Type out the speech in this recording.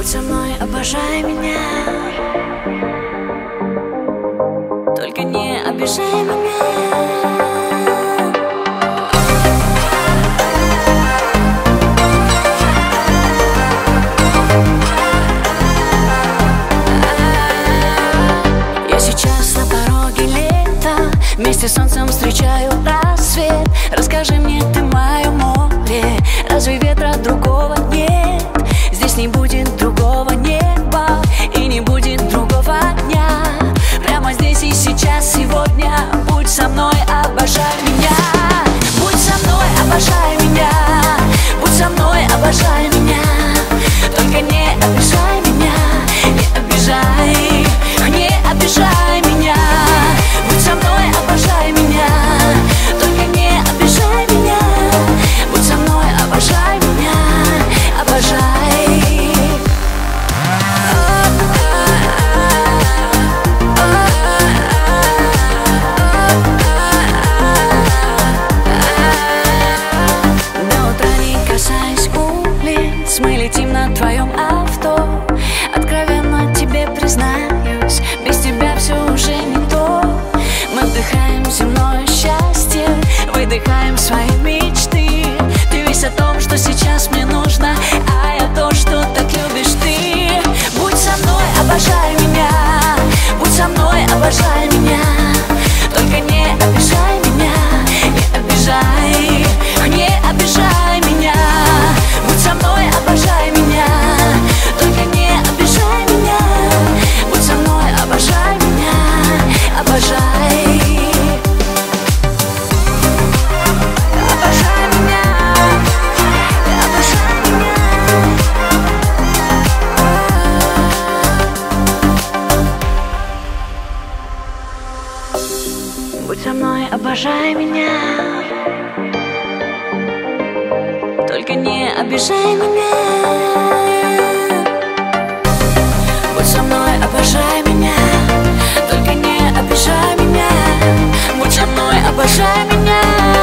Будь со мной, обожай меня, только не обижай меня. Вместе с солнцем встречаю рассвет. Расскажи мне, ты мое море. Разве ветра другого нет? Здесь не будет другого неба и не будет другого дня. Прямо здесь и сейчас, сегодня. Будь со мной, обожай меня. Будь со мной, обожай меня. Будь со мной, обожай меня. Только не обижай меня. Не обижай, не обижай меня. Будь со мной, обожай меня, только не обижай меня. Будь со мной, обожай меня, обожай. До утра не касаясь улиц, мы летим на твоем авто. Откровенно тебе признаюсь, без тебя все уже не то. Мы вдыхаем земное счастье, выдыхаем свои мечты. Ты весь о том, что сейчас мне нужно, а я то, что так любишь ты. Будь со мной, обожай меня. Будь со мной, обожай меня. Только не обижай меня. Не обижай, не обижай меня. Будь со мной, обожай меня. Только не обижай меня. Будь со мной, обожай меня. Обожай. Будь со мной, обожай меня. Только не обижай меня. Будь со мной, обожай меня. Только не обижай меня. Будь со мной, обожай меня.